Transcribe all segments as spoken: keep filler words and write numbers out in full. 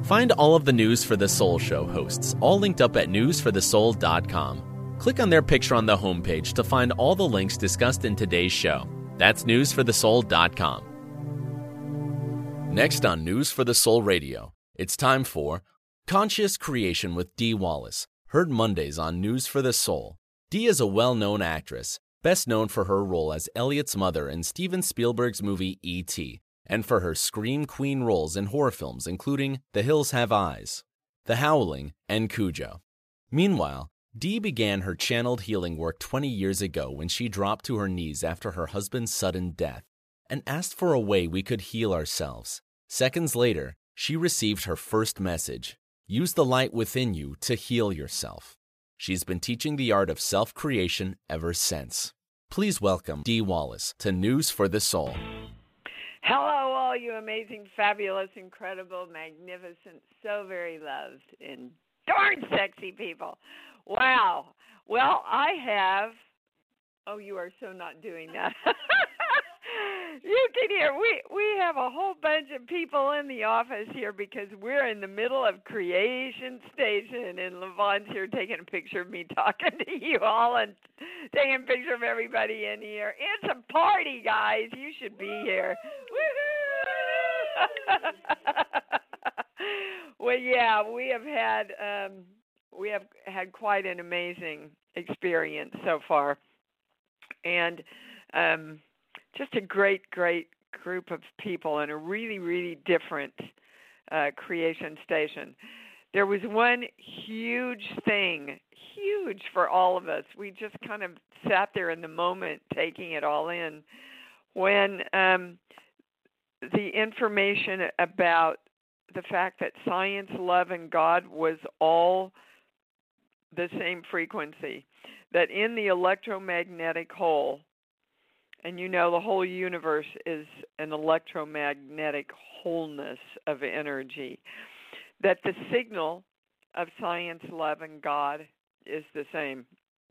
Find all of the News for the Soul show hosts, all linked up at news for the soul dot com. Click on their picture on the homepage to find all the links discussed in today's show. That's news for the soul dot com. Next on News for the Soul Radio, it's time for Conscious Creation with Dee Wallace, heard Mondays on News for the Soul. Dee is a well-known actress, best known for her role as Elliot's mother in Steven Spielberg's movie E T, and for her scream queen roles in horror films including The Hills Have Eyes, The Howling, and Cujo. Meanwhile, Dee began her channeled healing work twenty years ago when she dropped to her knees after her husband's sudden death and asked for a way we could heal ourselves. Seconds later, she received her first message: use the light within you to heal yourself. She's been teaching the art of self-creation ever since. Please welcome Dee Wallace to News for the Soul. Hello, all you amazing, fabulous, incredible, magnificent, so very loved, and darn sexy people. Wow. Well, I have... Oh, you are so not doing that. You can hear, we, we have a whole bunch of people in the office here because we're in the middle of Creation Station, and Levon's here taking a picture of me talking to you all and taking a picture of everybody in here. It's a party, guys. You should be here. Woohoo! Well, yeah, we have had um, we have had quite an amazing experience so far, and um, just a great, great group of people and a really, really different uh, Creation Station. There was one huge thing, huge for all of us. We just kind of sat there in the moment taking it all in when um, the information about the fact that science, love, and God was all the same frequency, that in the electromagnetic whole, and you know the whole universe is an electromagnetic wholeness of energy, that the signal of science, love, and God is the same.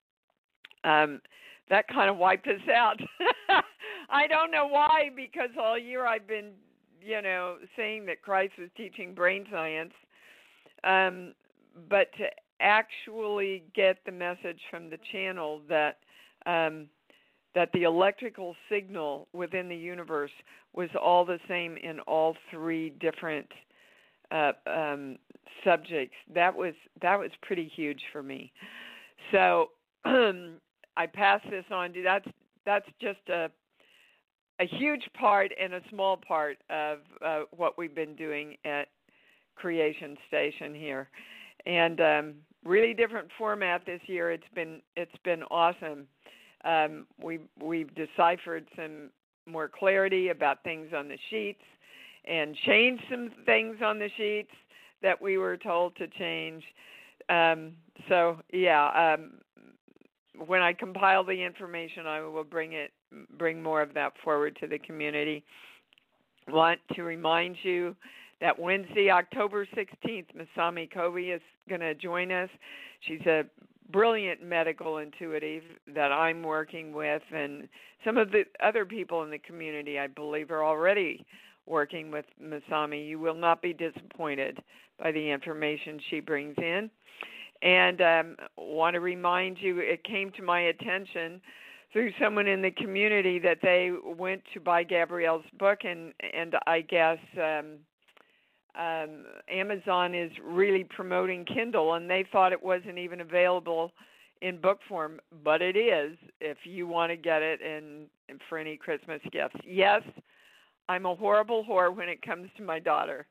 Um, that kind of wiped us out. I don't know why, because all year I've been, you know, saying that Christ was teaching brain science, um, but to actually get the message from the channel that um, that the electrical signal within the universe was all the same in all three different uh, um, subjects. That was that was pretty huge for me. So I pass this on to that's that's just a a huge part and a small part of uh, what we've been doing at Creation Station here, and um, really different format this year. It's been it's been awesome. Um, we, we've deciphered some more clarity about things on the sheets and changed some things on the sheets that we were told to change. Um, so, yeah, um, when I compile the information, I will bring it, bring more of that forward to the community. I want to remind you that Wednesday, October sixteenth, Masami Kobe is going to join us. She's a brilliant medical intuitive that I'm working with, and some of the other people in the community, I believe, are already working with Masami. You will not be disappointed by the information she brings in. And um, want to remind you, it came to my attention through someone in the community that they went to buy Gabrielle's book, and, and I guess um, Um, Amazon is really promoting Kindle, and they thought it wasn't even available in book form, but it is if you want to get it in, in for any Christmas gifts. Yes, I'm a horrible whore when it comes to my daughter,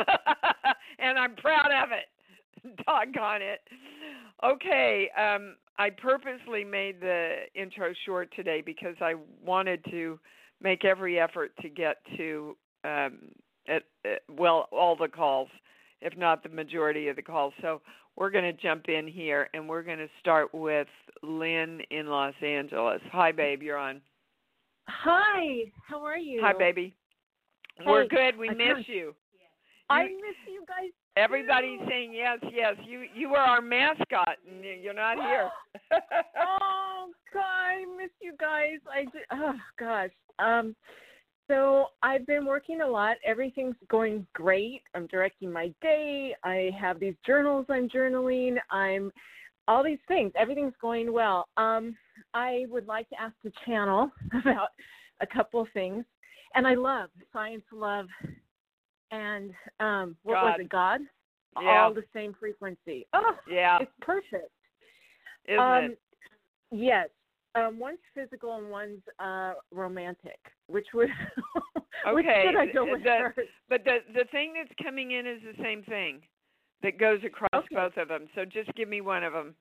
and I'm proud of it. Doggone it. Okay, um, I purposely made the intro short today because I wanted to make every effort to get to um, At, at, well, all the calls, if not the majority of the calls. So we're going to jump in here, and we're going to start with Lynn in Los Angeles. Hi, babe, you're on. Hi, how are you? Hi, baby. Hey, we're good. We I miss can't... you. I you. miss you guys. Everybody's too. saying yes, yes. You you were our mascot, and you're not here. Oh, God, I miss you guys. I just, oh, gosh. Um, So I've been working a lot. Everything's going great. I'm directing my day. I have these journals I'm journaling. I'm all these things. Everything's going well. Um, I would like to ask the channel about a couple of things. And I love science, love, and um, what God. was it, God? Yeah. All the same frequency. Oh, yeah. It's perfect. Isn't um, it? Yes. Um, one's physical and one's uh, romantic. Which would which Okay. should I go with the, first? But the the thing that's coming in is the same thing that goes across Okay. both of them. So just give me one of them.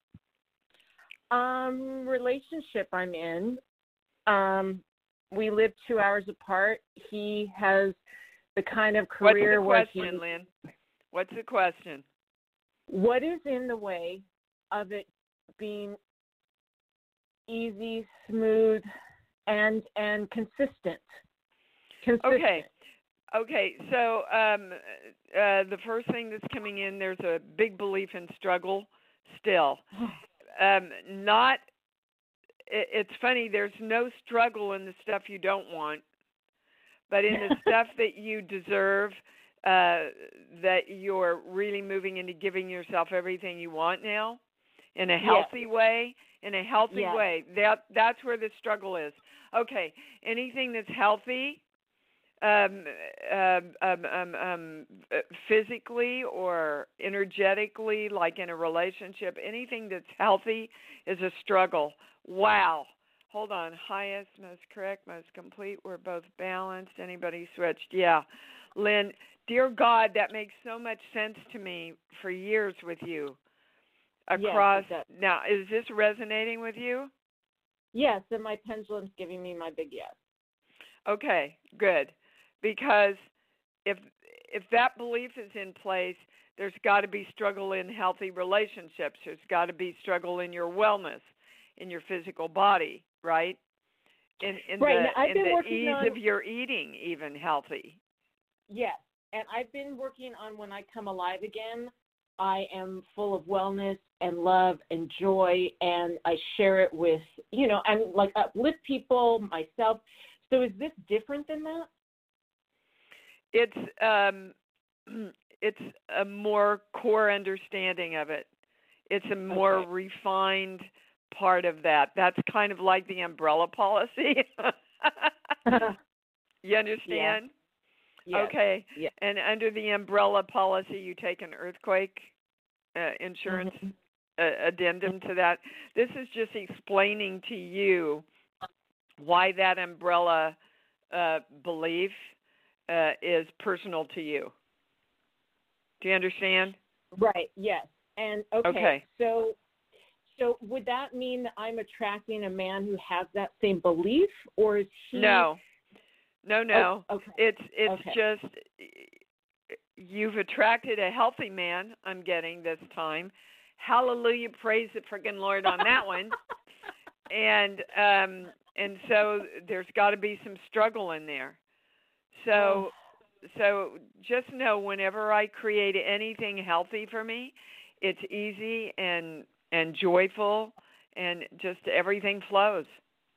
Um, relationship I'm in. Um, we live two hours apart. He has the kind of career What's the where question, he, Lynn? What's the question? what is in the way of it being easy, smooth, and and consistent? Consistent. Okay. Okay. So um, uh, the first thing that's coming in, there's a big belief in struggle still. Um, not. It, it's funny. There's no struggle in the stuff you don't want, but in the stuff that you deserve, uh, that you're really moving into giving yourself everything you want now, in a healthy Yes. way. In a healthy Yes. way. That that's where the struggle is. Okay. Anything that's healthy, um, um, um, um, um, physically or energetically, like in a relationship, anything that's healthy is a struggle. Wow. Hold on. Highest, most correct, most complete. We're both balanced. Anybody switched? Yeah. Lynn, dear God, that makes so much sense to me for years with you. Across. Yes, Now, is this resonating with you? Yes, and my pendulum's giving me my big yes. Okay, good. Because if if that belief is in place, there's got to be struggle in healthy relationships. There's got to be struggle in your wellness, in your physical body, right? In in Right, the, now, I've in been the working ease on- of your eating, even healthy. Yes, and I've been working on when I come alive again, I am full of wellness and love and joy, and I share it with, you know, and like uplift people, myself. So is this different than that? It's um, it's a more core understanding of it. It's a more Okay. refined part of that. That's kind of like the umbrella policy. You understand? Yes. Okay. Yes. And under the umbrella policy, you take an earthquake uh, insurance Mhm. uh, addendum to that. This is just explaining to you why that umbrella uh, belief uh, is personal to you. Do you understand? Right. Yes. And okay, Okay. So, so would that mean that I'm attracting a man who has that same belief, or is he? No. No, no. Oh, okay. It's it's Okay. just you've attracted a healthy man, I'm getting this time. Hallelujah, praise the freaking Lord on that one. And um and so there's got to be some struggle in there. So so just know whenever I create anything healthy for me, it's easy and and joyful and just everything flows.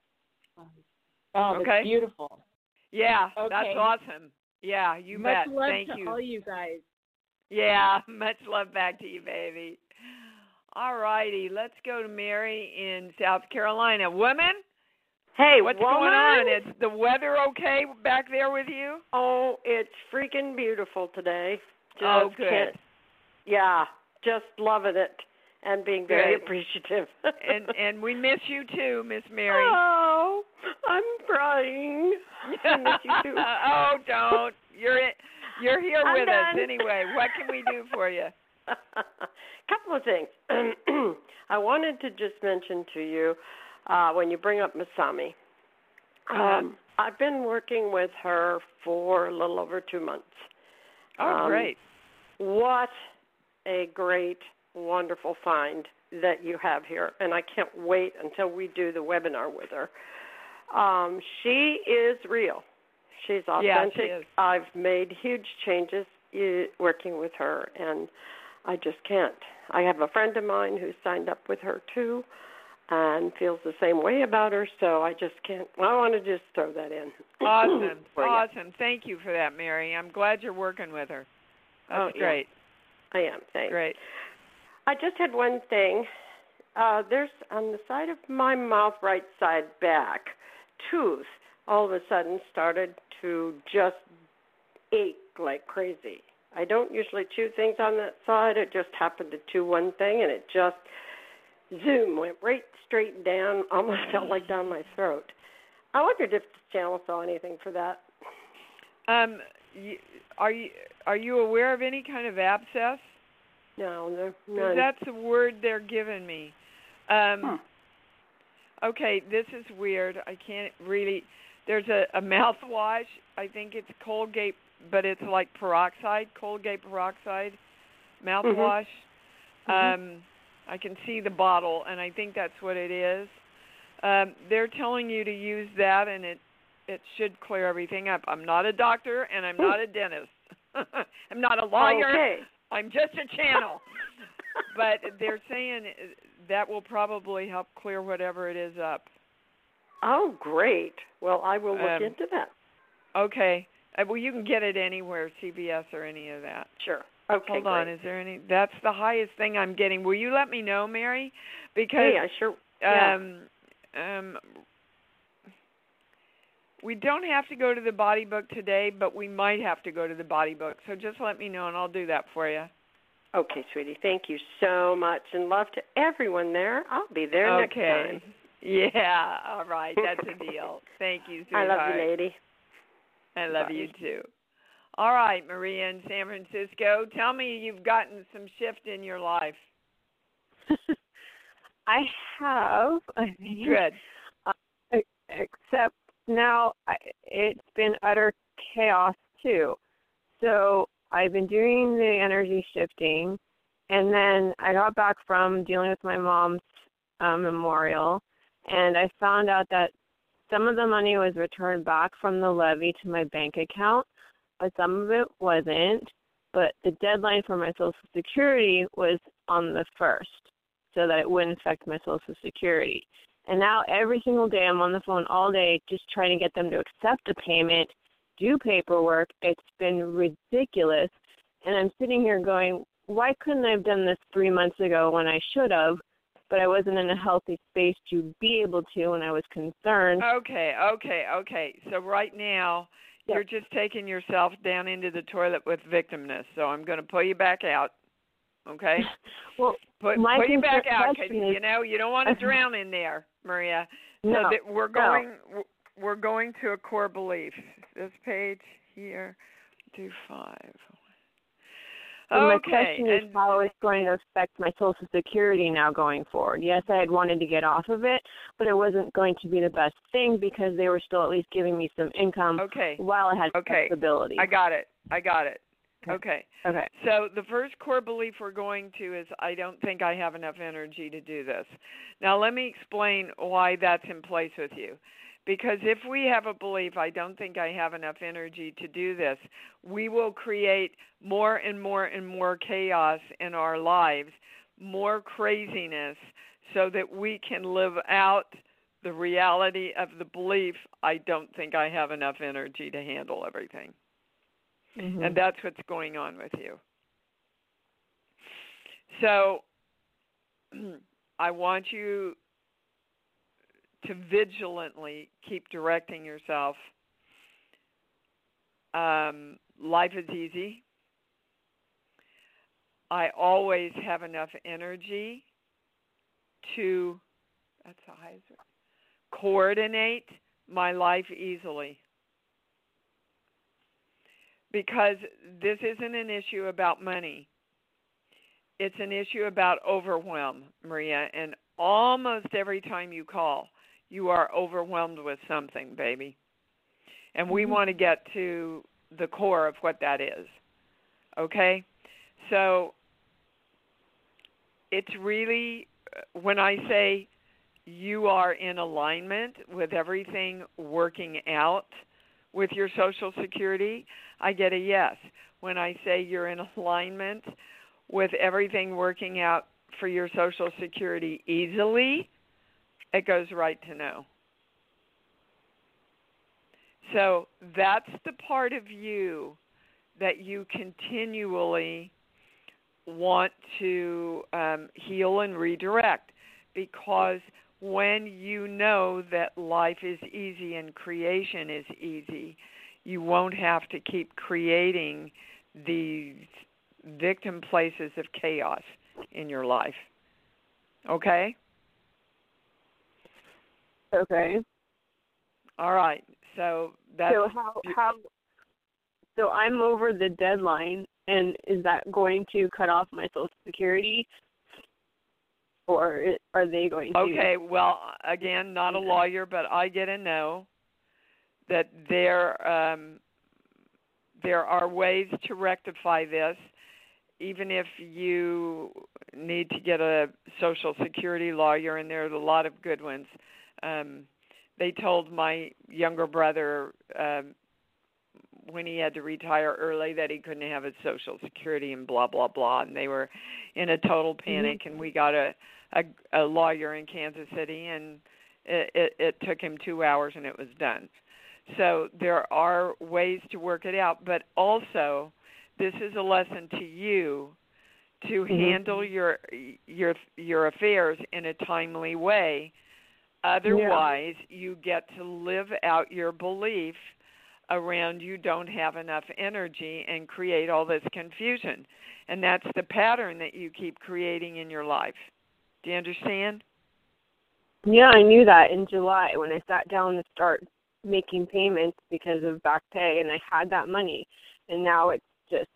Oh, that's Okay. beautiful. Yeah, Okay. that's awesome. Yeah, you Much bet. love Thank to you. all you guys. Yeah, much love back to you, baby. All righty, let's go to Mary in South Carolina. Woman, Hey, what's woman? going on? Is the weather okay back there with you? Oh, it's freaking beautiful today. Just Oh, good. can't- yeah, just loving it and being very Good. appreciative. and and we miss you too, Miss Mary. Oh, I'm crying. I miss you too. Oh, don't. You're in, you're here I'm with us done. anyway. What can we do for you? Couple of things. I wanted to just mention to you uh, when you bring up Masami. Um, I've been working with her for a little over two months. Oh, Um, great. What a great, wonderful find that you have here, and I can't wait until we do the webinar with her. Um, she is real. She's authentic. Yeah, she is. I've made huge changes uh, working with her, and I just can't. I have a friend of mine who signed up with her too, and feels the same way about her. So I just can't. Well, I want to just throw that in. Awesome, awesome. You. Thank you for that, Mary. I'm glad you're working with her. That's oh, great. Yeah. I am. Thanks. Great. I just had one thing. Uh, there's on the side of my mouth, right side back, tooth all of a sudden started to just ache like crazy. I don't usually chew things on that side. It just happened to chew one thing, and it just, zoom, went right straight down, almost felt like down my throat. I wondered if the channel saw anything for that. Um, you, are you are you aware of any kind of abscess? No, no, none. That's the word they're giving me. Um, huh. Okay, this is weird. I can't really. There's a, a mouthwash. I think it's Colgate, but it's like peroxide, Colgate peroxide mouthwash. Mm-hmm. Um, I can see the bottle, and I think that's what it is. Um, they're telling you to use that, and it it should clear everything up. I'm not a doctor, and I'm not a dentist. I'm not a lawyer. Okay. I'm just a channel. But they're saying that will probably help clear whatever it is up. Oh, great. Well, I will look um, into that. Okay. Uh, well, you can get it anywhere, C V S or any of that. Sure. Okay, Hold great. on. Is there any? That's the highest thing I'm getting. Will you let me know, Mary? Because hey, I sure. Yeah. Um, um, we don't have to go to the body book today, but we might have to go to the body book. So just let me know, and I'll do that for you. Okay, sweetie. Thank you so much, and love to everyone there. I'll be there okay. next time. Yeah. All right. That's a deal. Thank you, sweetheart. I love you, lady. I love Bye. you too. All right, Maria in San Francisco. Tell me you've gotten some shift in your life. I have. I mean, Good. Uh, except now I, it's been utter chaos too. So I've been doing the energy shifting, and then I got back from dealing with my mom's uh, memorial, and I found out that some of the money was returned back from the levy to my bank account, but some of it wasn't. But the deadline for my Social Security was on the first, so that it wouldn't affect my Social Security. And now every single day I'm on the phone all day just trying to get them to accept the payment, do paperwork. It's been ridiculous. And I'm sitting here going, why couldn't I have done this three months ago when I should have, but I wasn't in a healthy space to be able to, and I was concerned. Okay, okay, okay. So right now yep. you're just taking yourself down into the toilet with victimness. So I'm going to pull you back out. Okay? Well, put, my put you back out because, is, you know, you don't want to drown in there, Maria. So no, that we're going no. we're going to a core belief. This page here, do five. And okay. My question is and, how it's going to affect my Social Security now going forward. Yes, I had wanted to get off of it, but it wasn't going to be the best thing because they were still at least giving me some income okay. while I had okay. flexibility. I got it. I got it. Okay. Okay. Okay. So the first core belief we're going to is I don't think I have enough energy to do this. Now let me explain why that's in place with you. Because if we have a belief, I don't think I have enough energy to do this, we will create more and more and more chaos in our lives, more craziness, so that we can live out the reality of the belief, I don't think I have enough energy to handle everything. Mm-hmm. And that's what's going on with you. So I want you to vigilantly keep directing yourself. Um, life is easy. I always have enough energy to, that's a high, coordinate my life easily. Because this isn't an issue about money. It's an issue about overwhelm, Maria. And almost every time you call, you are overwhelmed with something, baby. And we mm-hmm. want to get to the core of what that is. Okay? So it's really, when I say you are in alignment with everything working out with your Social Security, I get a yes. When I say you're in alignment with everything working out for your Social Security easily, it goes right to no. So that's the part of you that you continually want to um, heal and redirect, because when you know that life is easy and creation is easy, you won't have to keep creating these victim places of chaos in your life. Okay? Okay. All right. So that's so how how so I'm over the deadline, and is that going to cut off my Social Security, or are they going to? Okay. Well, again, not a lawyer, but I get to know that there um, there are ways to rectify this. Even if you need to get a Social Security lawyer, and there's a lot of good ones. Um, they told my younger brother um, when he had to retire early that he couldn't have his Social Security and blah, blah, blah. And they were in a total panic, mm-hmm. and we got a, a, a lawyer in Kansas City, and it, it, it took him two hours and it was done. So there are ways to work it out, but also this is a lesson to you to mm-hmm. handle your your your affairs in a timely way. Otherwise, yeah. you get to live out your belief around you don't have enough energy and create all this confusion. And that's the pattern that you keep creating in your life. Do you understand? Yeah, I knew that in July when I sat down to start making payments because of back pay, and I had that money. And now it's just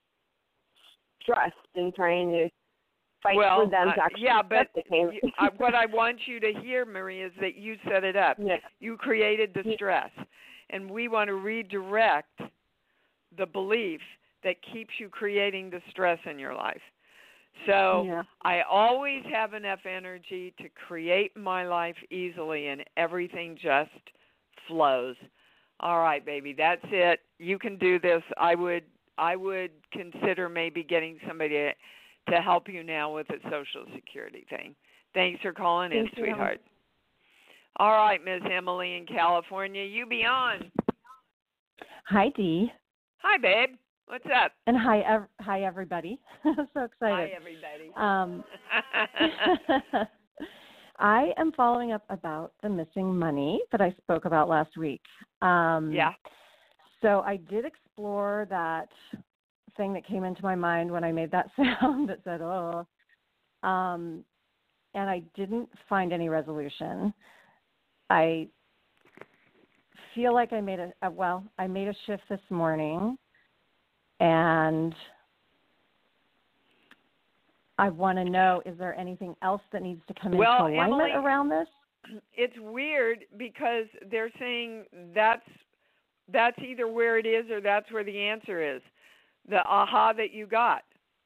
stressed and trying to fight well, for them to actually uh, yeah, but the payment. you, uh, what I want you to hear, Marie, is that you set it up. Yeah. You created the stress. And we want to redirect the belief that keeps you creating the stress in your life. So yeah. I always have enough energy to create my life easily, and everything just flows. All right, baby, that's it. You can do this. I would I would consider maybe getting somebody to, to help you now with the Social Security thing. Thanks for calling in, Thank sweetheart. You. All right, Miss Emily in California, you be on. Hi, Dee. Hi, babe. What's up? And hi, ev- hi, everybody. So excited. Hi, everybody. Um, I am following up about the missing money that I spoke about last week. Um, yeah. So I did explore that thing that came into my mind when I made that sound that said, oh, um, and I didn't find any resolution. I feel like I made a, a well, I made a shift this morning, and I want to know, is there anything else that needs to come well, into alignment Emily, around this? It's weird because they're saying that's that's either where it is or that's where the answer is, the aha that you got.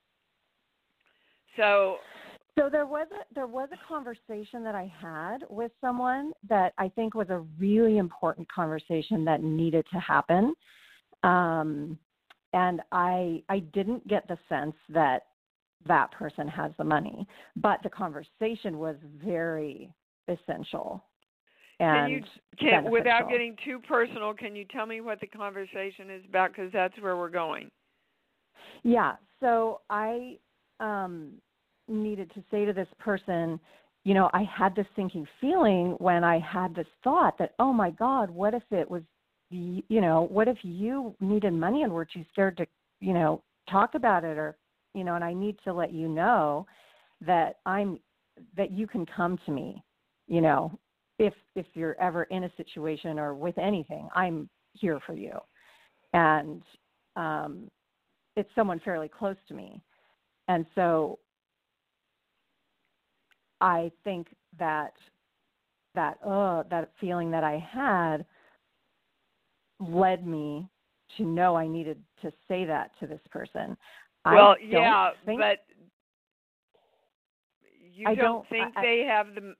So So there was a there was a conversation that I had with someone that I think was a really important conversation that needed to happen, um, and I I didn't get the sense that that person has the money, but the conversation was very essential. And can you can without getting too personal, can you tell me what the conversation is about? Because that's where we're going. Yeah. So I. Um, needed to say to this person, you know, I had this sinking feeling when I had this thought that, oh my God, what if it was, you know, what if you needed money and were too scared to, you know, talk about it, or, you know, and I need to let you know that I'm, that you can come to me, you know, if, if you're ever in a situation or with anything, I'm here for you. And um, it's someone fairly close to me. And so I think that that uh, that feeling that I had led me to know I needed to say that to this person. Well, I yeah, think, but you I don't, don't think I, they have the.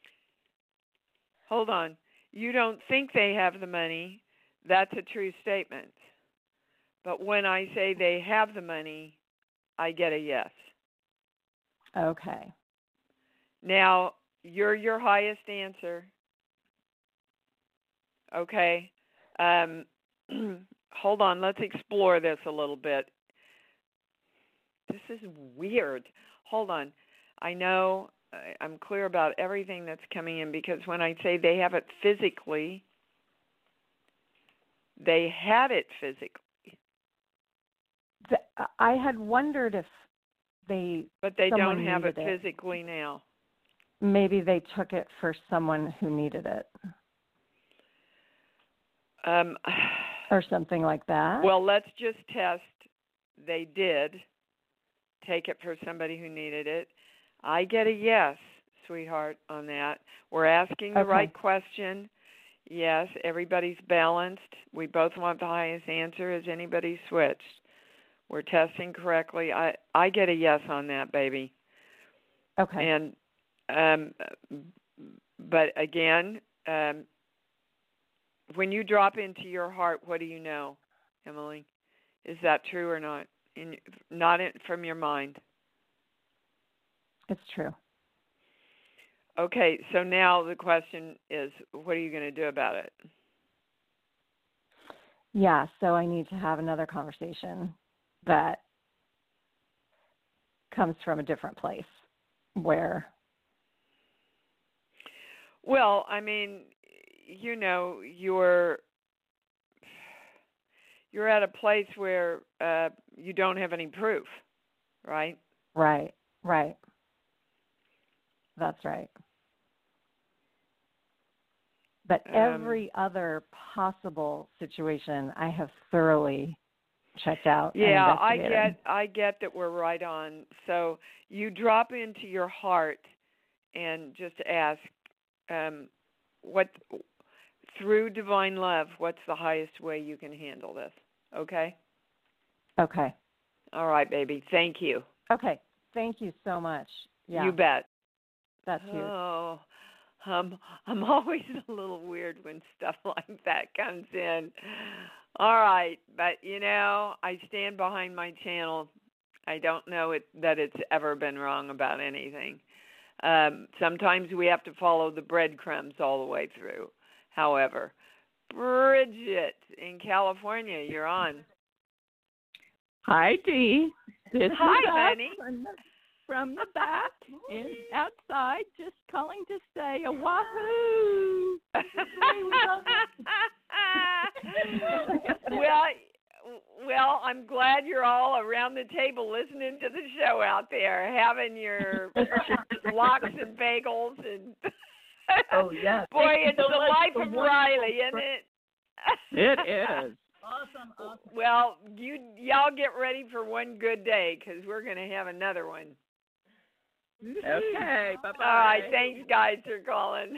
Hold on, you don't think they have the money. That's a true statement. But when I say they have the money, I get a yes. Okay. Now, you're your highest answer. Okay. Um, hold on. Let's explore this a little bit. This is weird. Hold on. I know I'm clear about everything that's coming in, because when I say they have it physically, they had it physically. The, I had wondered if they... But they someone don't have it, needed it physically now. Maybe they took it for someone who needed it. Um, or something like that. Well, let's just test. They did take it for somebody who needed it. I get a yes, sweetheart, on that. We're asking the okay. right question. Yes, everybody's balanced. We both want the highest answer. Has anybody switched? We're testing correctly. I, I get a yes on that, baby. Okay. And um, but again, um, when you drop into your heart, what do you know, Emily? Is that true or not? In, not in, from your mind. It's true. Okay, so now the question is, what are you going to do about it? Yeah, so I need to have another conversation that comes from a different place where... Well, I mean, you know, you're you're at a place where uh, you don't have any proof, right? Right, right. That's right. But Um, every other possible situation I have thoroughly checked out. Yeah, and I investigated. get I get that we're right on. So you drop into your heart and just ask, um, what through divine love, what's the highest way you can handle this? Okay? Okay. All right, baby. Thank you. Okay. Thank you so much. Yeah. You bet. That's huge. Oh, um, I'm always a little weird when stuff like that comes in. All right, but you know, I stand behind my channel. I don't know it, that it's ever been wrong about anything. Um, sometimes we have to follow the breadcrumbs all the way through. However, Bridget in California, you're on. Hi, Dee. This Hi, is honey. From the, from the back and outside, just calling to say a wahoo. well, well, I'm glad you're all around the table listening to the show out there, having your lox and bagels and. Oh yeah. Boy, it's so the life of Riley, isn't it? It is. Awesome, awesome. Well, you y'all get ready for one good day, because we're going to have another one. Okay, bye-bye. All right, thanks, guys, for calling.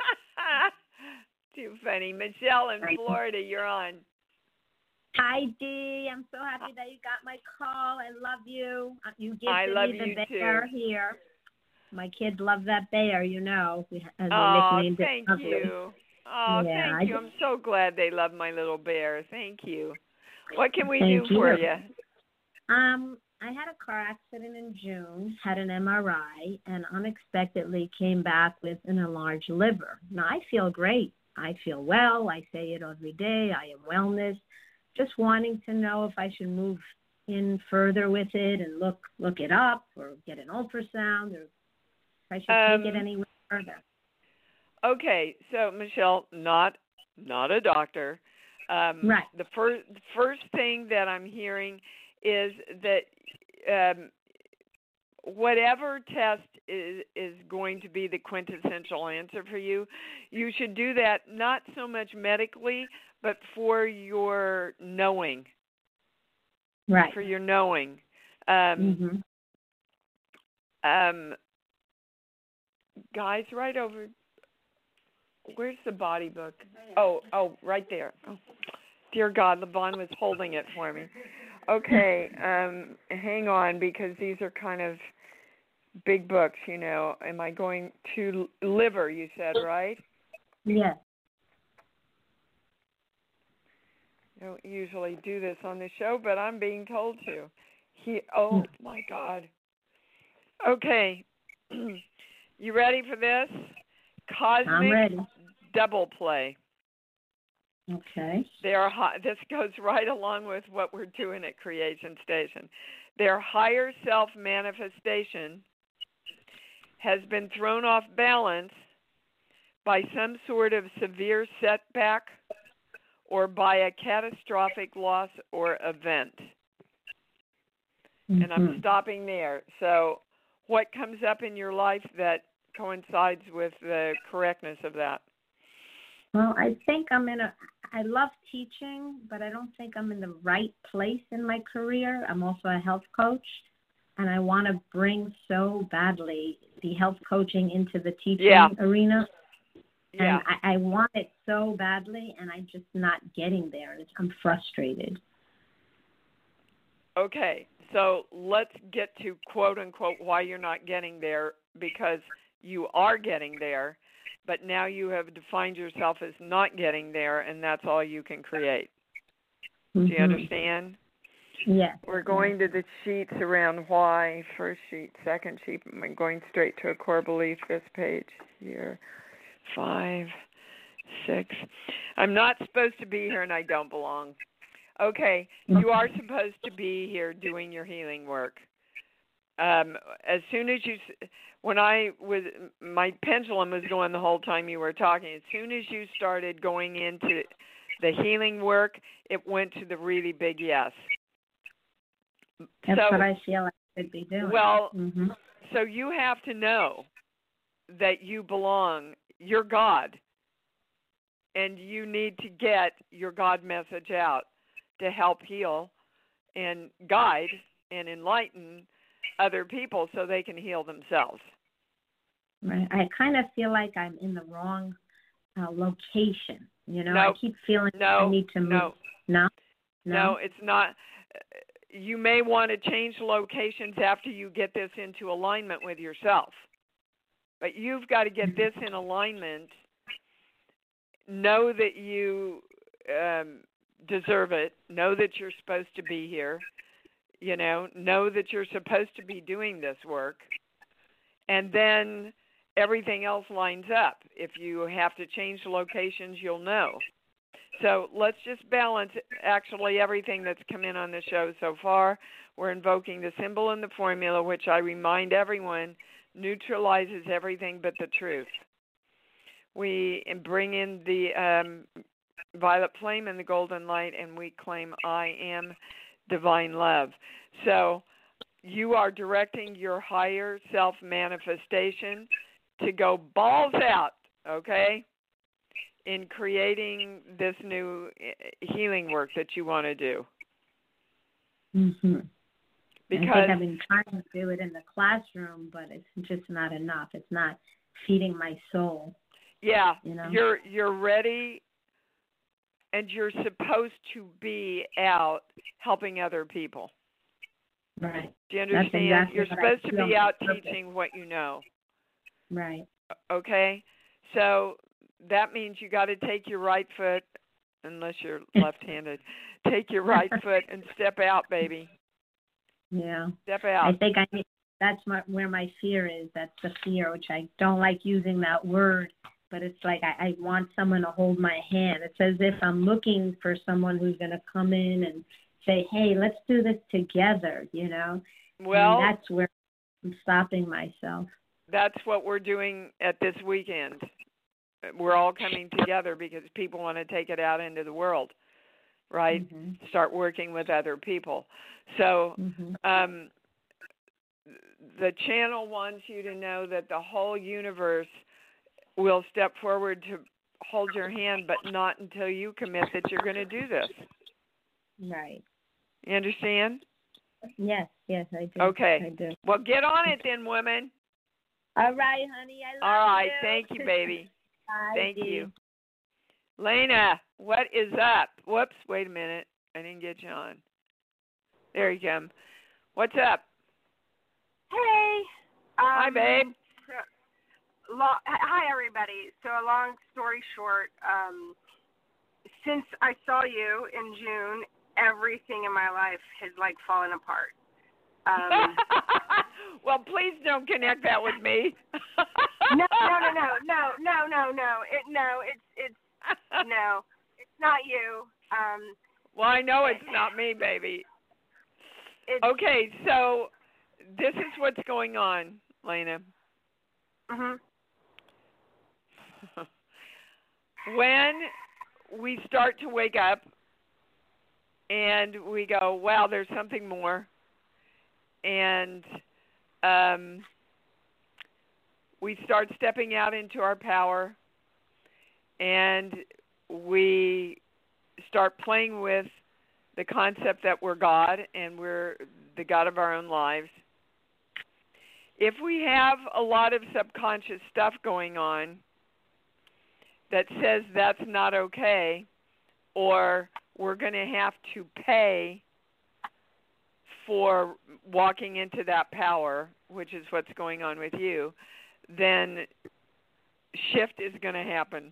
Too funny. Michelle in Florida, you're on. Hi, Dee. I'm so happy that you got my call. I love you. You gifted I love me the you, bear too. here. My kids love that bear, you know. As Oh, they thank it you. Oh, yeah, thank you. I, I'm so glad they love my little bear. Thank you. What can we Thank do for you. you? Um, I had a car accident in June, had an M R I, and unexpectedly came back with an enlarged liver. Now, I feel great. I feel well. I say it every day. I am wellness. Just wanting to know if I should move in further with it and look look it up or get an ultrasound, or if I should Um, take it any further. Okay, so Michelle, not not a doctor. Um, Right. The first first thing that I'm hearing is that um, whatever test is is going to be the quintessential answer for you, you should do that not so much medically, but for your knowing. Right. For your knowing. Um, Mm-hmm. um, guys, right over. Where's the body book? Oh, oh, right there. Oh, dear God, LaVon was holding it for me. Okay, um, hang on, because these are kind of big books, you know. Am I going to liver, you said, right? Yes. I don't usually do this on the show, but I'm being told to. He, oh, my God. Okay. You ready for this? Cosmic I'm ready. double play. Okay. Their hi- this goes right along with what we're doing at Creation Station. Their higher self manifestation has been thrown off balance by some sort of severe setback or by a catastrophic loss or event. Mm-hmm. And I'm stopping there. So what comes up in your life that coincides with the correctness of that? Well, I think I'm in a, I love teaching, but I don't think I'm in the right place in my career. I'm also a health coach, and I want to bring so badly the health coaching into the teaching yeah. arena. Yeah. And I, I want it so badly, and I'm just not getting there. I'm frustrated. Okay, so let's get to quote unquote why you're not getting there, because you are getting there, but now you have defined yourself as not getting there, and that's all you can create. Mm-hmm. Do you understand? Yes. We're going to the sheets around why. First sheet, second sheet. I'm going straight to a core belief. This page here. Five, six. I'm not supposed to be here, and I don't belong. Okay, you are supposed to be here doing your healing work. Um, as soon as you, when I was, my pendulum was going the whole time you were talking. As soon as you started going into the healing work, it went to the really big yes. That's so, what I feel I should be doing. Well, mm-hmm. so you have to know that you belong. You're God, and you need to get your God message out to help heal and guide and enlighten other people so they can heal themselves. Right. I kind of feel like I'm in the wrong uh, location. You know, no, I keep feeling no, I need to move. No. No? No, no, it's not. You may want to change locations after you get this into alignment with yourself. But you've got to get this in alignment. Know that you um, deserve it. Know that you're supposed to be here. You know, know that you're supposed to be doing this work. And then everything else lines up. If you have to change locations, you'll know. So let's just balance actually everything that's come in on the show so far. We're invoking the symbol and the formula, which I remind everyone neutralizes everything but the truth. We bring in the um, violet flame and the golden light, and we claim I am divine love. So you are directing your higher self manifestation to go balls out, okay, in creating this new healing work that you want to do. Mm-hmm. Because I think I've been trying to do it in the classroom, but it's just not enough. It's not feeding my soul. Yeah, you know? you're you're ready, and you're supposed to be out helping other people. Right. Do you understand? Exactly you're supposed to be out teaching what you know. Right. Okay? So that means you got to take your right foot, unless you're left-handed, take your right foot and step out, baby. Yeah. Step out. I think I need, that's my, where my fear is. That's the fear, which I don't like using that word, but it's like I, I want someone to hold my hand. It's as if I'm looking for someone who's going to come in and say, hey, let's do this together, you know? Well, and that's where I'm stopping myself. That's what we're doing at this weekend. We're all coming together because people want to take it out into the world, right? Mm-hmm. Start working with other people. So mm-hmm. um, the channel wants you to know that the whole universe will step forward to hold your hand, but not until you commit that you're going to do this. Right. You understand? Yes, yes, I do. Okay. I do. Well, get on it then, women. All right, honey. I love All right. you. Thank you, baby. Bye, Thank Dee. you. Lena, what is up? Whoops, wait a minute. I didn't get you on. There you come. What's up? Hey. Um, Hi, babe. So, lo- hi, everybody. So, a long story short, um, since I saw you in June, everything in my life has, like, fallen apart. Um, Well, please don't connect that with me. no, no, no, no, no, no, no, no. It, no, it's, it's, no, it's not you. Um, well, I know it's not me, baby. It's, okay, so this is what's going on, Lena. Mhm. When we start to wake up and we go, wow, there's something more, and um, we start stepping out into our power, and we start playing with the concept that we're God and we're the God of our own lives. If we have a lot of subconscious stuff going on that says that's not okay, or we're going to have to pay for walking into that power, which is what's going on with you, then shift is going to happen.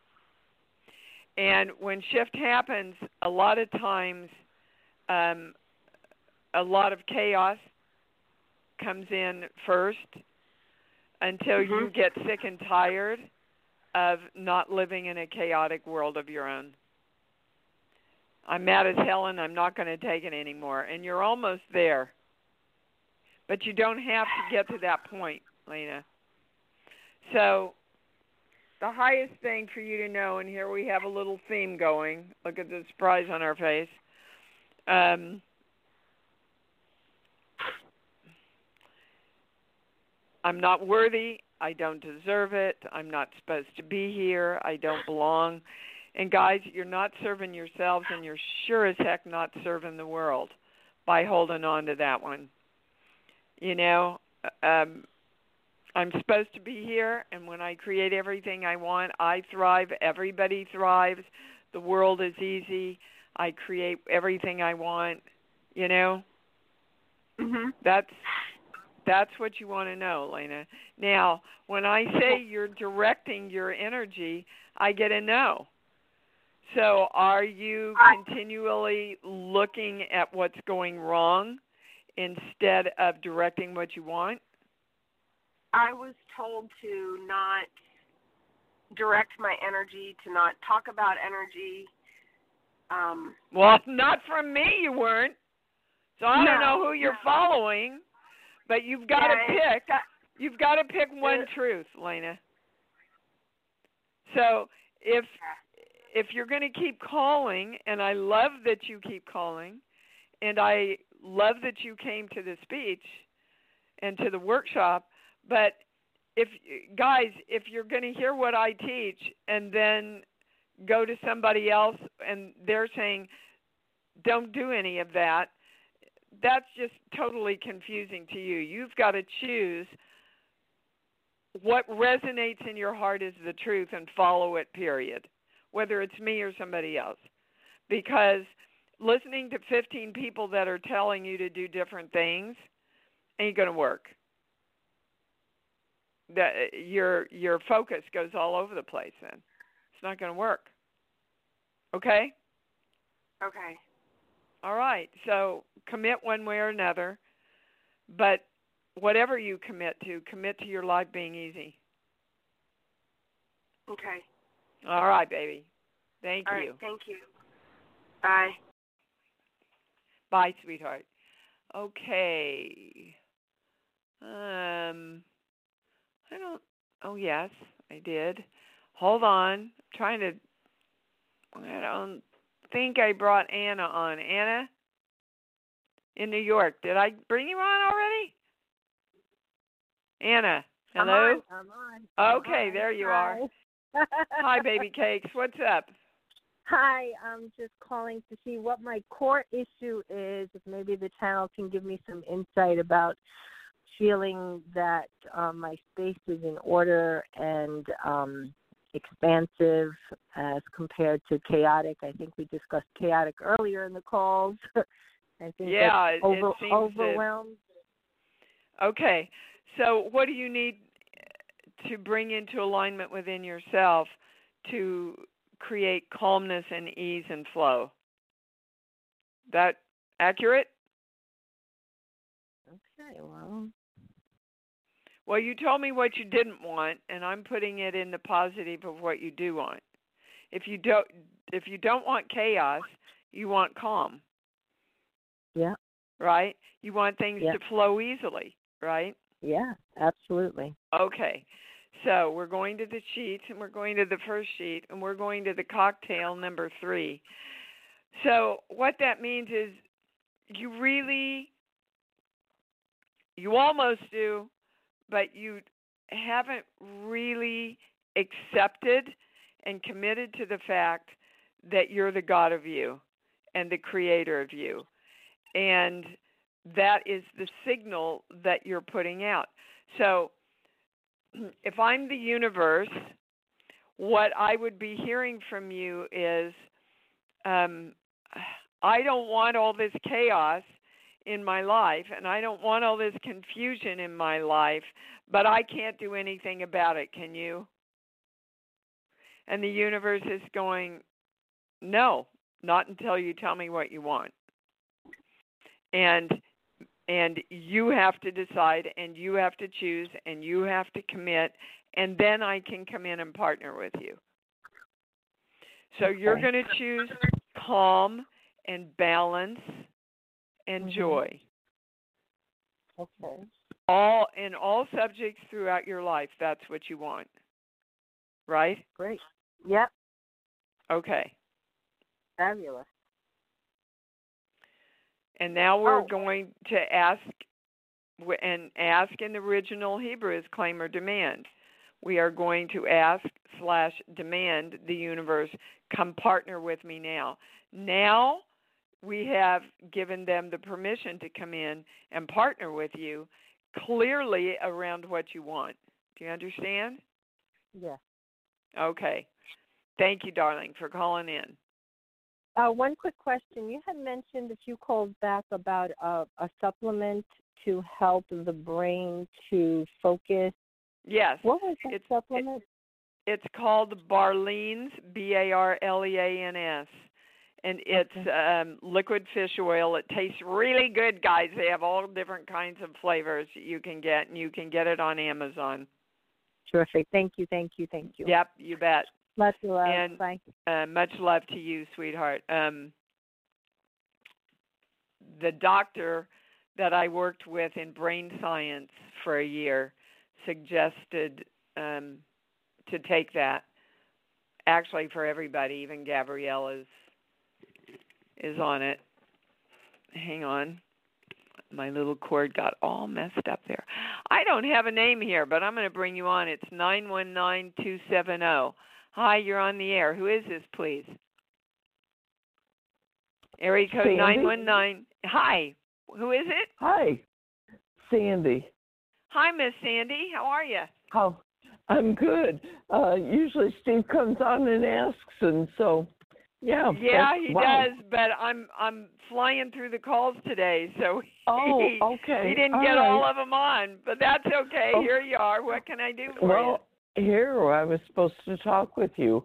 And when shift happens, a lot of times um, a lot of chaos comes in first until Mhm. you get sick and tired of not living in a chaotic world of your own. I'm mad as hell and I'm not going to take it anymore. And you're almost there. But you don't have to get to that point, Lena. So the highest thing for you to know, and here we have a little theme going. Look at the surprise on our face. Um, I'm not worthy. I don't deserve it. I'm not supposed to be here. I don't belong. And guys, you're not serving yourselves, and you're sure as heck not serving the world by holding on to that one. You know, um, I'm supposed to be here, and when I create everything I want, I thrive. Everybody thrives. The world is easy. I create everything I want. You know, Mhm. that's that's what you want to know, Lena. Now, when I say you're directing your energy, I get a no. So are you continually looking at what's going wrong instead of directing what you want? I was told to not direct my energy, to not talk about energy. Um, well, not from me, you weren't. So I no, don't know who you're no. following, but you've got yeah, to pick. Got, you've got to pick one uh, truth, Lena. So if if you're going to keep calling, and I love that you keep calling, and I love that you came to the speech and to the workshop, but if guys, if you're going to hear what I teach and then go to somebody else and they're saying, don't do any of that, that's just totally confusing to you. You've got to choose what resonates in your heart is the truth and follow it, period, whether it's me or somebody else. Because listening to fifteen people that are telling you to do different things ain't going to work. That your your focus goes all over the place then. It's not going to work. Okay? Okay. All right. So commit one way or another, but whatever you commit to, commit to your life being easy. Okay. All right, baby. Thank All you. right, thank you. Bye. Bye, sweetheart. Okay. Um, I don't, oh, yes, I did. Hold on. I'm trying to, I don't think I brought Anna on. Anna? In New York. Did I bring you on already? Anna, hello? I'm on. I'm on. Okay, Hi. there you Hi. are. Hi, baby cakes. What's up? Hi, I'm just calling to see what my core issue is. If maybe the channel can give me some insight about feeling that um, my space is in order and um, expansive as compared to chaotic. I think we discussed chaotic earlier in the calls. I think yeah, that's it, over, it seems overwhelmed. To... Okay, so what do you need to bring into alignment within yourself to create calmness and ease and flow? That accurate? Okay, well, Well, you told me what you didn't want, and I'm putting it in the positive of what you do want. If you don't, if you don't want chaos, you want calm. Yeah. Right? You want things yeah. to flow easily, right? Yeah, absolutely. Okay. So we're going to the sheets, and we're going to the first sheet, and we're going to the cocktail number three. So what that means is you really, you almost do, but you haven't really accepted and committed to the fact that you're the God of you and the creator of you. And that is the signal that you're putting out. So if I'm the universe, what I would be hearing from you is, um, I don't want all this chaos in my life, and I don't want all this confusion in my life, but I can't do anything about it. Can you? And the universe is going, no, not until you tell me what you want. And and you have to decide, and you have to choose, and you have to commit, and then I can come in and partner with you. So okay. You're going to choose calm and balance and mm-hmm. joy. Okay. All in all subjects throughout your life, that's what you want. Right? Great. Yep. Okay. Fabulous. And now we're oh. going to ask, and ask in the original Hebrew is claim or demand. We are going to ask slash demand the universe, come partner with me now. Now we have given them the permission to come in and partner with you clearly around what you want. Do you understand? Yes. Okay. Thank you, darling, for calling in. Uh, one quick question. You had mentioned a few calls back about uh, a supplement to help the brain to focus. Yes. What was that it's, supplement? It, it's called Barlean's, B A R L E A N S. And it's okay. um, liquid fish oil. It tastes really good, guys. They have all different kinds of flavors you can get, and you can get it on Amazon. Terrific. Thank you, thank you, thank you. Yep, you bet. Lots of love. And, Bye. Uh, much love to you, sweetheart. Um, the doctor that I worked with in brain science for a year suggested um, to take that. Actually, for everybody, even Gabrielle is is on it. Hang on. My little cord got all messed up there. I don't have a name here, but I'm going to bring you on. It's nine one nine, two seven zero. Hi, you're on the air. Who is this, please? Area code Sandy? nine one nine. Hi. Who is it? Hi. Sandy. Hi, Miss Sandy. How are you? How? I'm good. Uh, usually Steve comes on and asks, and so, yeah. Yeah, he wow. does, but I'm I'm flying through the calls today, so oh, he, okay. he didn't all get right. all of them on, but that's okay. Oh. Here you are. What can I do for well, you? Here, I was supposed to talk with you.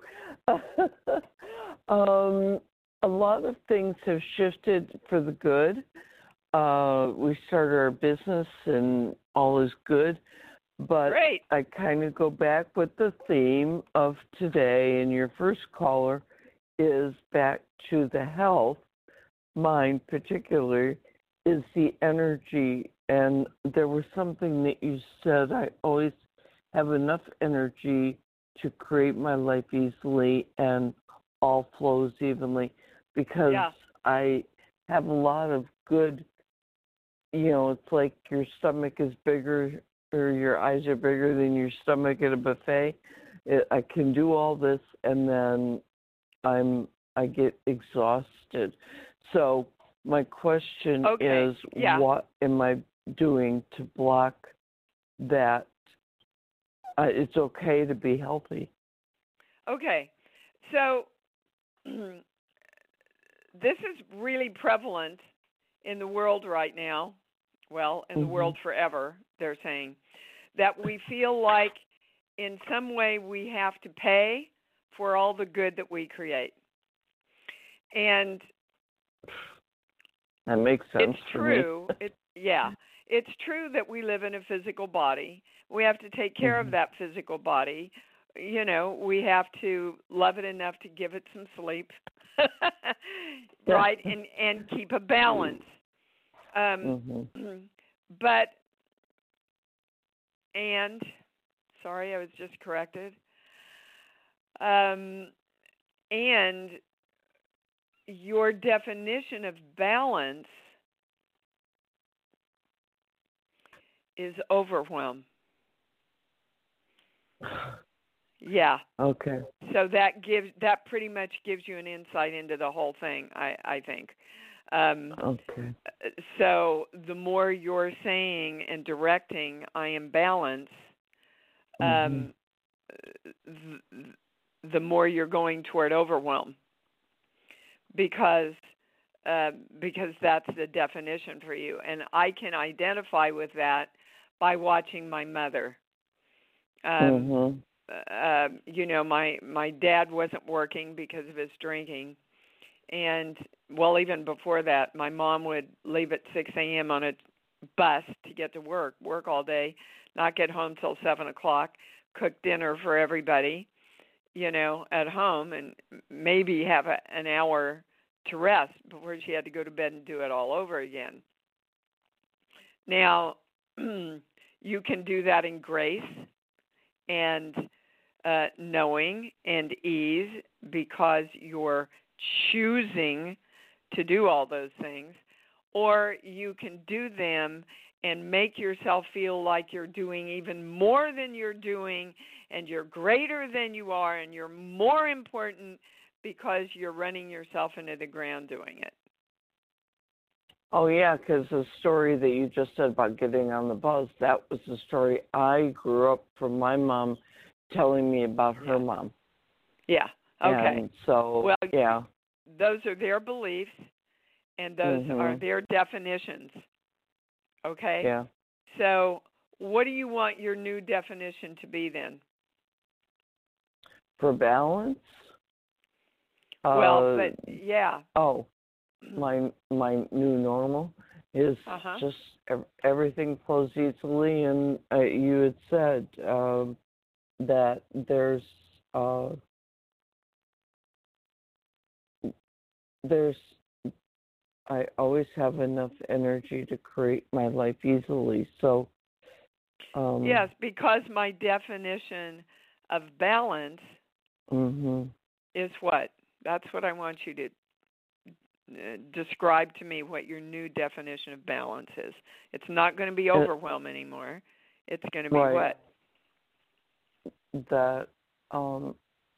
um, a lot of things have shifted for the good. Uh, we started our business and all is good. But Great. I kind of go back with the theme of today, and your first caller is back to the health. Mine particularly is the energy. And there was something that you said, I always have enough energy to create my life easily and all flows evenly, because yeah. I have a lot of good, you know, it's like your stomach is bigger or your eyes are bigger than your stomach at a buffet. It, I can do all this and then I'm I get exhausted. So my question okay. is, yeah. what am I doing to block that? Uh, it's okay to be healthy. Okay. So this is really prevalent in the world right now. Well, in mm-hmm. the world forever, they're saying, that we feel like in some way we have to pay for all the good that we create. And that makes sense it's for true. me. it yeah, it's true that we live in a physical body. We have to take care mm-hmm. of that physical body. You know, we have to love it enough to give it some sleep, right? And and keep a balance. Um, mm-hmm. But, and, sorry, I was just corrected. Um, and your definition of balance is overwhelm. Yeah. Okay. So that gives that pretty much gives you an insight into the whole thing, I, I think. Um, okay. So the more you're saying and directing, I am balanced, um, mm-hmm. th- the more you're going toward overwhelm, because uh, because that's the definition for you, and I can identify with that by watching my mother. Um, mm-hmm. uh, you know, my my dad wasn't working because of his drinking. And, well, even before that, my mom would leave at six a.m. on a bus to get to work, work all day, not get home till seven o'clock, cook dinner for everybody, you know, at home, and maybe have a, an hour to rest before she had to go to bed and do it all over again. Now, you can do that in grace and uh, knowing and ease because you're choosing to do all those things, or you can do them and make yourself feel like you're doing even more than you're doing, and you're greater than you are, and you're more important because you're running yourself into the ground doing it. Oh, yeah, because the story that you just said about getting on the bus, that was the story I grew up from my mom telling me about her yeah. mom. Yeah. Okay. And so, well, yeah. Those are their beliefs, and those mm-hmm. are their definitions. Okay? Yeah. So, what do you want your new definition to be then? For balance? Well, uh, but, yeah. Oh, my my new normal is uh-huh. just everything flows easily, and uh, you had said uh, that there's uh, there's I always have enough energy to create my life easily. So um, yes, because my definition of balance mm-hmm. is what? That's what I want you to uh, describe to me what your new definition of balance is. It's not going to be overwhelm anymore. It's going to be right. what? That um,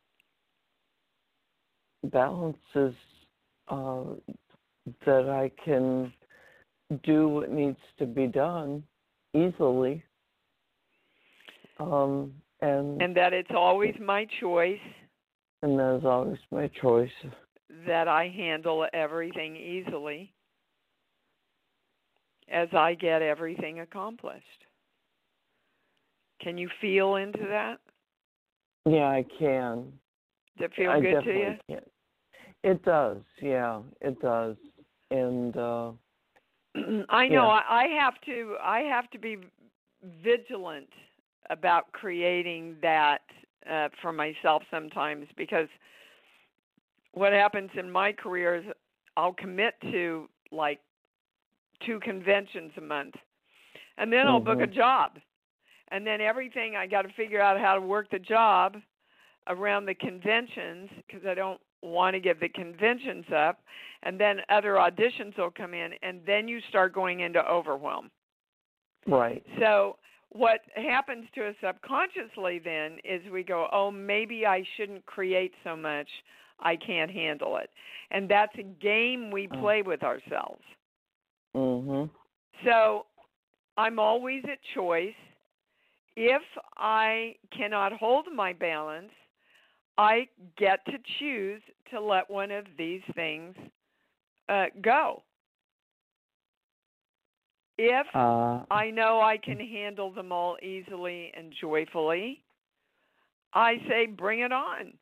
balance is uh, that I can do what needs to be done easily. Um, and, and that it's always my choice. And that is always my choice. That I handle everything easily as I get everything accomplished. Can you feel into that? Yeah, I can. Does it feel I good to you? Can. It does, yeah, it does. And uh, I know yeah. I have to I have to be vigilant about creating that uh, for myself sometimes, because what happens in my career is I'll commit to like two conventions a month, and then I'll mm-hmm. book a job, and then everything I got to figure out how to work the job around the conventions, because I don't want to give the conventions up, and then other auditions will come in, and then you start going into overwhelm. Right. So what happens to us subconsciously then is we go, oh, maybe I shouldn't create so much. I can't handle it. And that's a game we play with ourselves. Mm-hmm. So I'm always at choice. If I cannot hold my balance, I get to choose to let one of these things uh, go. If uh, I know I can handle them all easily and joyfully, I say bring it on.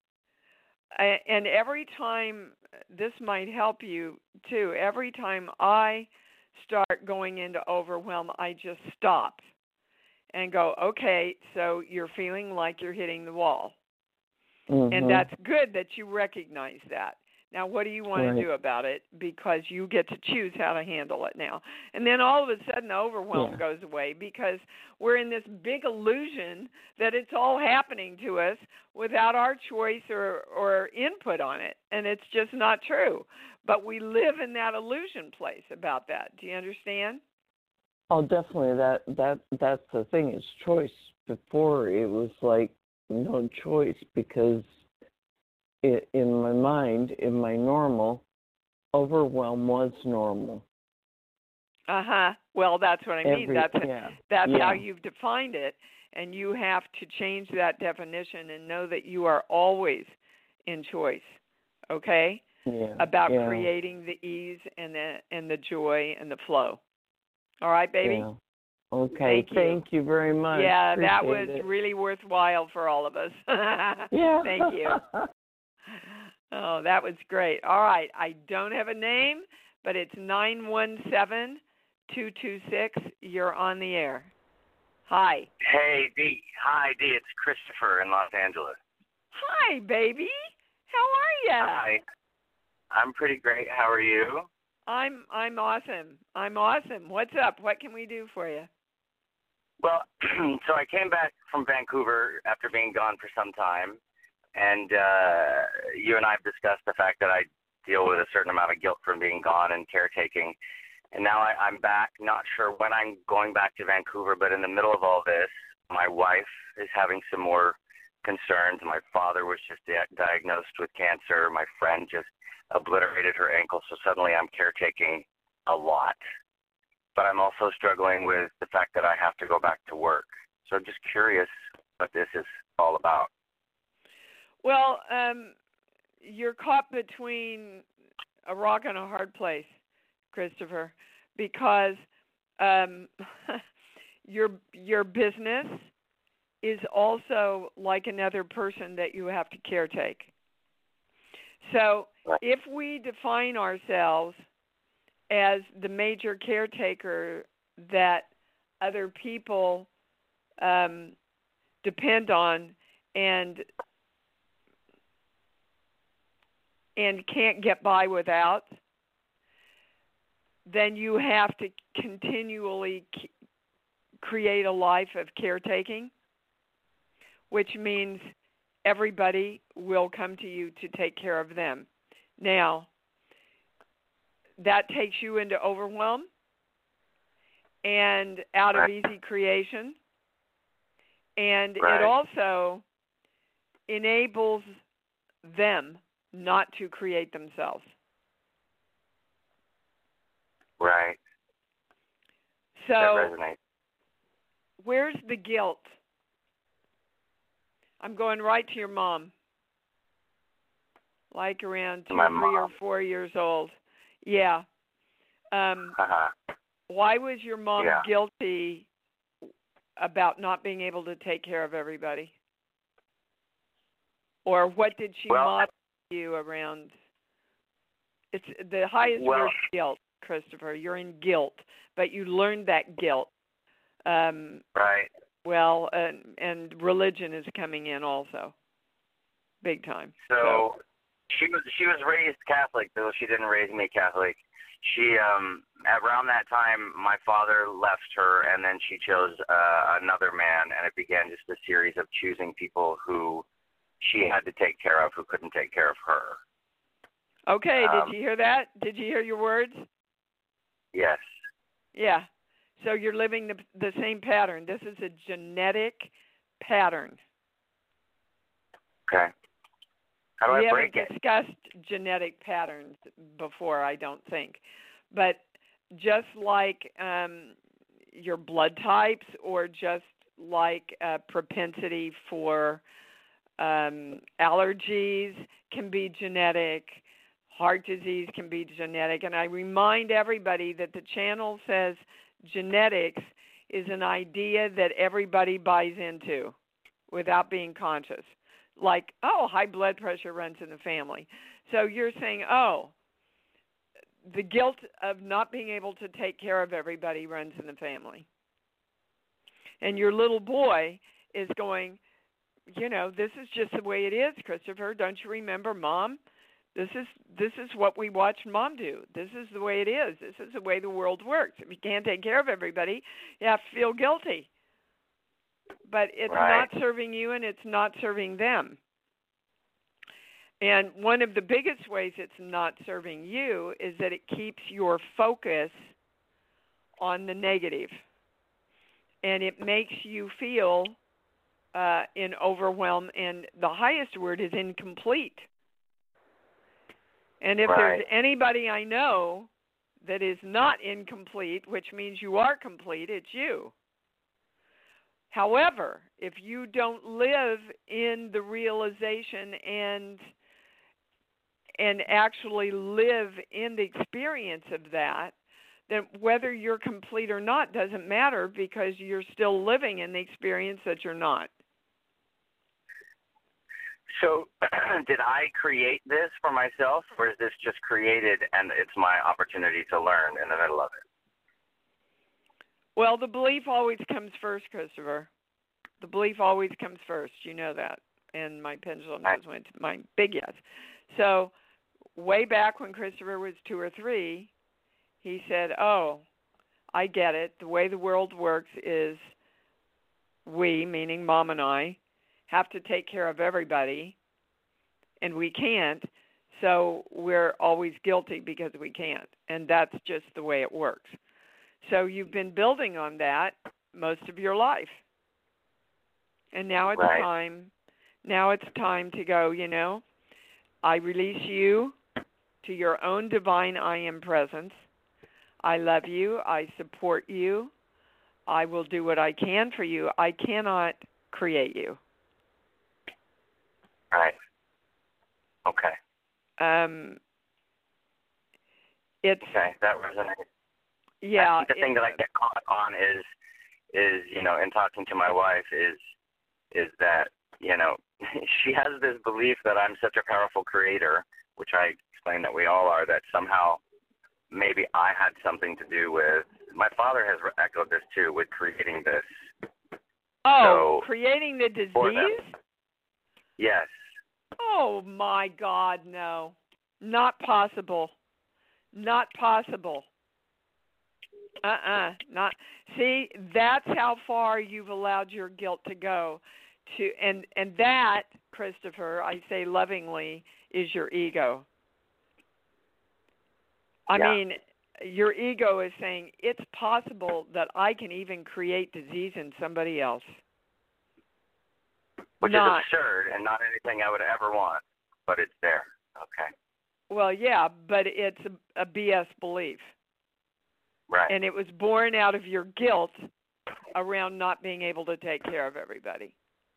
And every time, this might help you too, every time I start going into overwhelm, I just stop and go, okay, so you're feeling like you're hitting the wall. Mm-hmm. And that's good that you recognize that. Now, what do you want right. to do about it? Because you get to choose how to handle it now. And then all of a sudden, the overwhelm yeah. goes away because we're in this big illusion that it's all happening to us without our choice or, or input on it. And it's just not true. But we live in that illusion place about that. Do you understand? Oh, definitely. That that that's the thing. It's choice. Before it was like no choice because it, in my mind, in my normal, overwhelm was normal. Uh huh. Well, that's what I mean. Every, that's yeah. that's yeah. how you've defined it, and you have to change that definition and know that you are always in choice. Okay. Yeah. About yeah. creating the ease and the and the joy and the flow. All right, baby? Yeah. Okay. Thank you. Thank you very much. Yeah, Appreciate that was it. really worthwhile for all of us. yeah. Thank you. Oh, that was great. All right. I don't have a name, but it's nine one seven, two two six. You're on the air. Hi. Hey, Dee. Hi, Dee. It's Christopher in Los Angeles. Hi, baby. How are you? Hi. I'm pretty great. How are you? I'm I'm awesome. I'm awesome. What's up? What can we do for you? Well, so I came back from Vancouver after being gone for some time, and uh, you and I have discussed the fact that I deal with a certain amount of guilt from being gone and caretaking. And now I, I'm back, not sure when I'm going back to Vancouver, but in the middle of all this, my wife is having some more concerns. My father was just di- diagnosed with cancer. My friend just obliterated her ankle, so suddenly I'm caretaking a lot. But I'm also struggling with the fact that I have to go back to work. So I'm just curious what this is all about. Well, um, you're caught between a rock and a hard place, Christopher, because um, your your business is also like another person that you have to caretake. So if we define ourselves as the major caretaker that other people um, depend on and and can't get by without, then you have to continually c- create a life of caretaking, which means everybody will come to you to take care of them. Now, that takes you into overwhelm and out of easy creation. And right. it also enables them not to create themselves. Right. So, that resonates. Where's the guilt? I'm going right to your mom. Like around two, My three, mom. or four years old. Yeah. Um, uh-huh. Why was your mom yeah. guilty about not being able to take care of everybody? Or what did she well, model you around? It's the highest well, word, guilt, Christopher. You're in guilt, but you learned that guilt. Um, right. Well, and, and religion is coming in also, big time. So, so she was she was raised Catholic, though she didn't raise me Catholic. She um around that time, my father left her, and then she chose uh, another man, and it began just a series of choosing people who she had to take care of, who couldn't take care of her. Okay, um, did you hear that? Did you hear your words? Yes. Yeah. So you're living the the same pattern. This is a genetic pattern. Okay. How do we I break haven't it? discussed genetic patterns before, I don't think. But just like um, your blood types, or just like a propensity for um, allergies can be genetic, heart disease can be genetic. And I remind everybody that the channel says genetics is an idea that everybody buys into without being conscious. Like, oh, high blood pressure runs in the family. So you're saying, oh, the guilt of not being able to take care of everybody runs in the family. And your little boy is going, you know, this is just the way it is, Christopher. Don't you remember, Mom? This is this is what we watched Mom do. This is the way it is. This is the way the world works. If you can't take care of everybody, you have to feel guilty. But it's right. not serving you, and it's not serving them. And one of the biggest ways it's not serving you is that it keeps your focus on the negative. And it makes you feel uh, in overwhelm, and the highest word is incomplete. And if right. there's anybody I know that is not incomplete, which means you are complete, it's you. However, if you don't live in the realization and and actually live in the experience of that, then whether you're complete or not doesn't matter, because you're still living in the experience that you're not. So did I create this for myself, or is this just created and it's my opportunity to learn in the middle of it? Well, the belief always comes first, Christopher. The belief always comes first. You know that. And my pendulum just went to my big yes. So way back when Christopher was two or three, he said, oh, I get it. The way the world works is we, meaning Mom and I, have to take care of everybody, and we can't, so we're always guilty because we can't. And that's just the way it works. So you've been building on that most of your life. And now it's right. time, now it's time to go, you know, I release you to your own divine I am presence. I love you. I support you. I will do what I can for you. I cannot create you. Right. Okay. Um, it's okay. That resonates. Yeah. I think the thing that I get caught on is, is you know, in talking to my wife, is, is that you know, she has this belief that I'm such a powerful creator, which I explained that we all are. That somehow, maybe I had something to do with. My father has echoed this too, with creating this. Oh, so, creating the disease? Yes. Oh, my God, no. Not possible. Not possible. Uh-uh. Not. See, that's how far you've allowed your guilt to go. To and, and that, Christopher, I say lovingly, is your ego. I yeah. mean, your ego is saying, it's possible that I can even create disease in somebody else. Which not, is absurd and not anything I would ever want, but it's there. Okay. Well, yeah, but it's a, a B S belief. Right. And it was born out of your guilt around not being able to take care of everybody.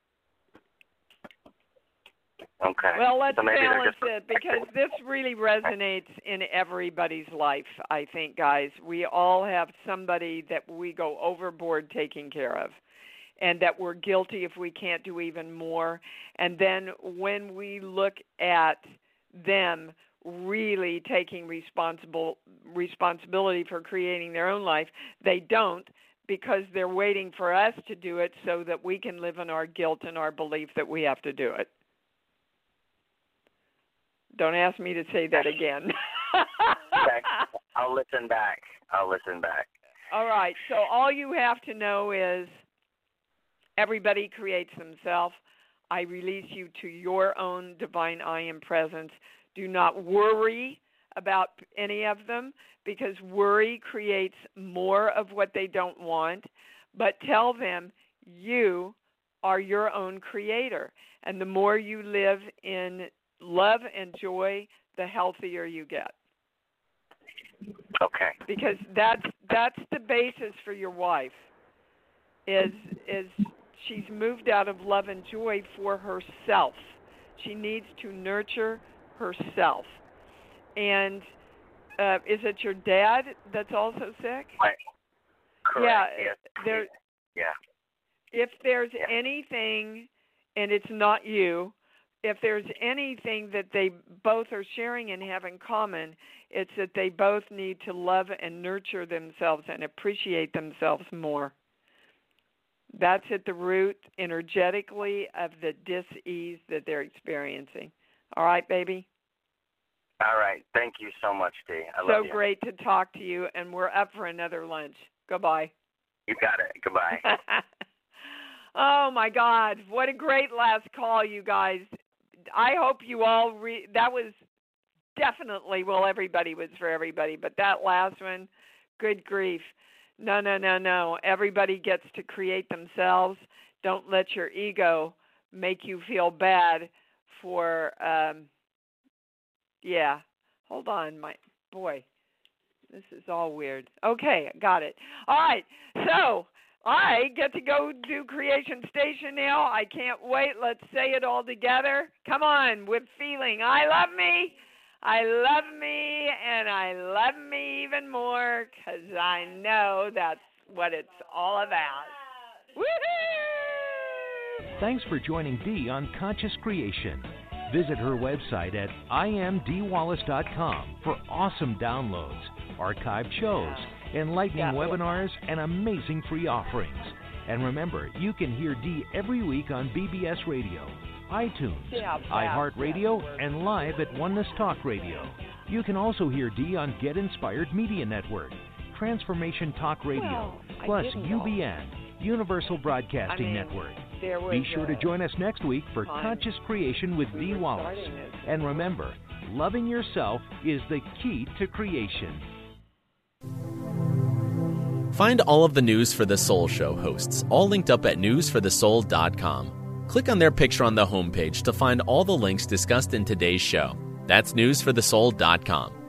Okay. Well, let's so balance just... it, because this really resonates in everybody's life, I think, guys. We all have somebody that we go overboard taking care of, and that we're guilty if we can't do even more. And then when we look at them really taking responsible responsibility for creating their own life, they don't, because they're waiting for us to do it so that we can live in our guilt and our belief that we have to do it. Don't ask me to say that again. Okay. I'll listen back. I'll listen back. All right. So all you have to know is everybody creates themselves. I release you to your own divine I am presence. Do not worry about any of them, because worry creates more of what they don't want. But tell them you are your own creator. And the more you live in love and joy, the healthier you get. Okay. Because that's that's the basis for your wife. Is is she's moved out of love and joy for herself. She needs to nurture herself. And uh, is it your dad that's also sick? Right. Correct. Yeah. Yes. There. Yeah. If there's yeah. anything, and it's not you, if there's anything that they both are sharing and have in common, it's that they both need to love and nurture themselves and appreciate themselves more. That's at the root energetically of the dis-ease that they're experiencing. All right, baby? All right. Thank you so much, Dee. I so love you. So great to talk to you, and we're up for another lunch. Goodbye. You got it. Goodbye. Oh, my God. What a great last call, you guys. I hope you all, re- that was definitely, well, everybody was for everybody, but that last one, good grief. No, no, no, no. Everybody gets to create themselves. Don't let your ego make you feel bad for, um, yeah. Hold on, my boy. This is all weird. Okay, got it. All right, so I get to go do Creation Station now. I can't wait. Let's say it all together. Come on, with feeling. I love me. I love me, and I love me even more because I know that's what it's all about. Woohoo! Thanks for joining Dee on Conscious Creation. Visit her website at I am dee wallace dot com for awesome downloads, archived shows, enlightening yeah. webinars, and amazing free offerings. And remember, you can hear Dee every week on B B S Radio, iTunes, yeah, iHeartRadio, yeah. and live at Oneness Talk Radio. You can also hear Dee on Get Inspired Media Network, Transformation Talk Radio, well, plus U B N, Universal Broadcasting I mean, Network. Be sure to join us next week for time. Conscious Creation with Dee Wallace. And remember, loving yourself is the key to creation. Find all of the News for the Soul show hosts, all linked up at news for the soul dot com. Click on their picture on the homepage to find all the links discussed in today's show. That's news for the soul dot com.